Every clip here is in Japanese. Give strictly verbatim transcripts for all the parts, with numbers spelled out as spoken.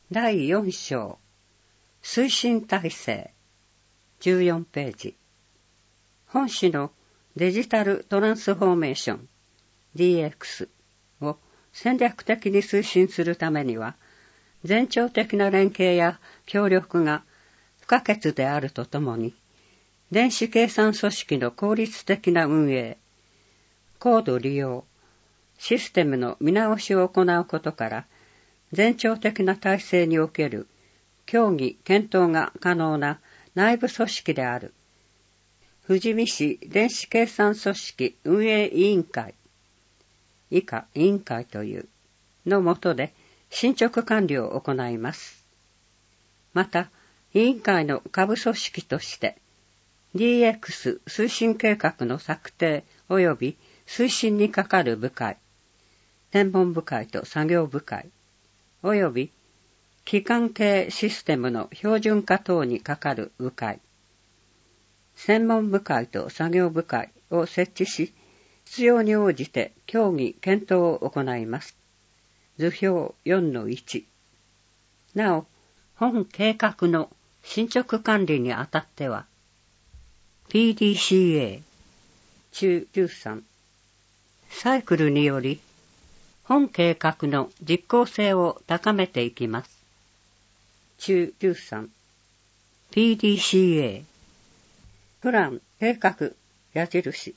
だいよん章推進体制じゅうよんページ。本誌のデジタルトランスフォーメーション ディーエックス を戦略的に推進するためには、全庁的な連携や協力が不可欠であるとともに、電子計算組織の効率的な運営、高度利用、システムの見直しを行うことから、全庁的な体制における協議・検討が可能な内部組織である富士見市電子計算組織運営委員会以下委員会というの下で進捗管理を行います。また、委員会の下部組織として ディーエックス 推進計画の策定及び推進に係る部会、専門部会と作業部会、および機関系システムの標準化等に係る部会、専門部会と作業部会を設置し、必要に応じて協議・検討を行います。図表 よんのいち。なお、本計画の進捗管理にあたっては、ピーディーシーエー 中じゅうさんサイクルにより、本計画の実効性を高めていきます。中じゅうさん ピーディーシーエー プラン計画矢印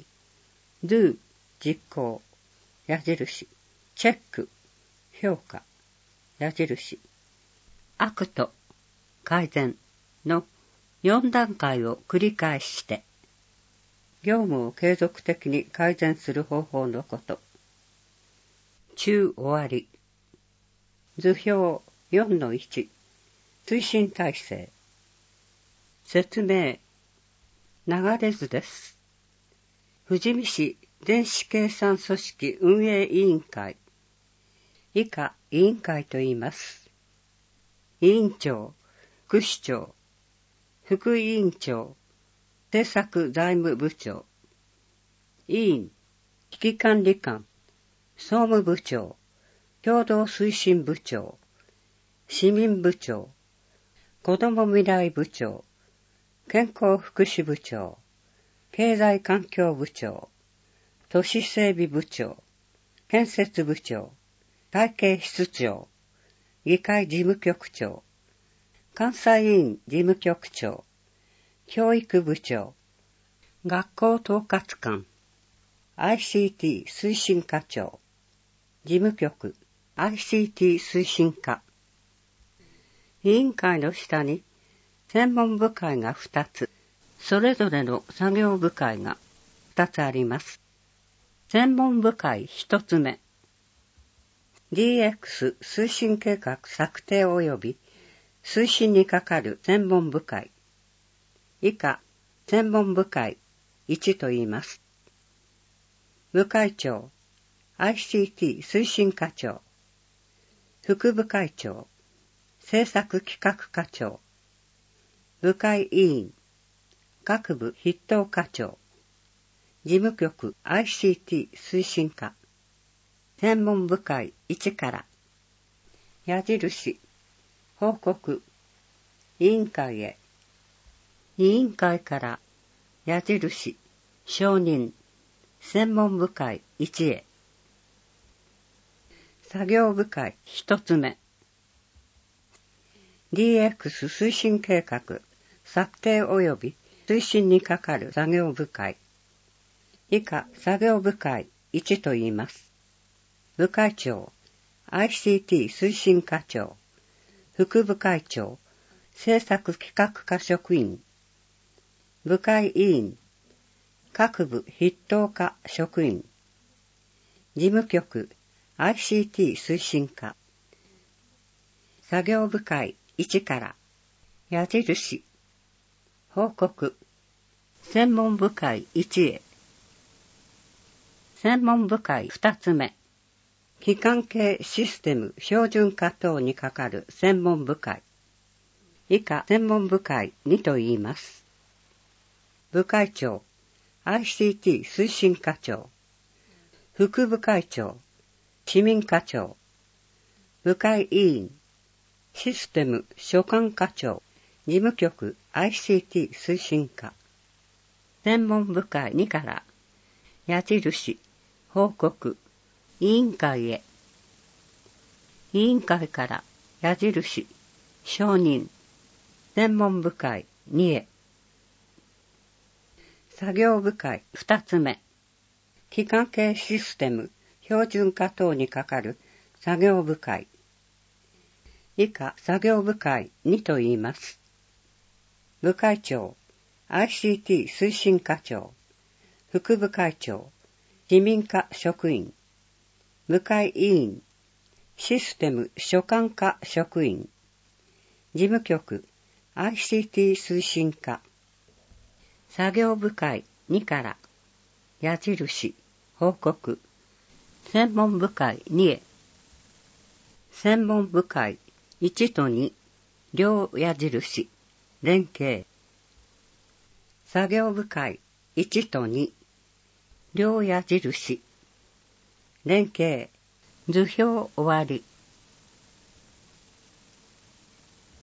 Do 実行矢印チェック評価矢印アクト改善のよん段階を繰り返して業務を継続的に改善する方法のこと。中終わり。図表 よんのいち 推進体制説明流れ図です。富士見市電子計算組織運営委員会以下委員会と言います。委員長、副市長、副委員長、政策財務部長、委員、危機管理官、総務部長、共同推進部長、市民部長、子ども未来部長、健康福祉部長、経済環境部長、都市整備部長、建設部長、会計室長、議会事務局長、監査委員事務局長、教育部長、学校統括官、アイシーティー 推進課長、事務局 アイシーティー 推進課。委員会の下に専門部会がふたつ、それぞれの作業部会がふたつあります。専門部会ひとつめ、ディーエックス 推進計画策定及び推進に係る専門部会。以下、専門部会いちと言います。部会長、アイシーティー 推進課長、副部会長、政策企画課長、部会委員、各部筆頭課長、事務局 アイシーティー 推進課、専門部会いちから矢印報告委員会へ委員会から矢印承認専門部会いちへ作業部会ひとつめ ディーエックス 推進計画策定及び推進に係る作業部会以下作業部会いちと言います。部会長、アイシーティー 推進課長、副部会長、政策企画課職員、部会委員、各部筆頭課職員、事務局 アイシーティー 推進課、作業部会いちから矢印、報告、専門部会いちへ、専門部会ふたつめ、機関系システム標準化等に係る専門部会。以下専門部会にと言います。部会長、アイシーティー 推進課長、副部会長、市民課長、部会委員、 システム所管課長、事務局 アイシーティー 推進課。専門部会にから矢印、報告、委員会へ。委員会から矢印、承認、専門部会にへ。作業部会二つ目、機関系システム標準化等に係る作業部会。以下作業部会にと言います。部会長、アイシーティー 推進課長、副部会長、自民課職員、部会委員、システム所管課職員、事務局 アイシーティー 推進課。作業部会にから矢印、報告、専門部会にへ。専門部会いちとに、両矢印、連携。作業部会いちとに、両矢印、連携、図表終わり。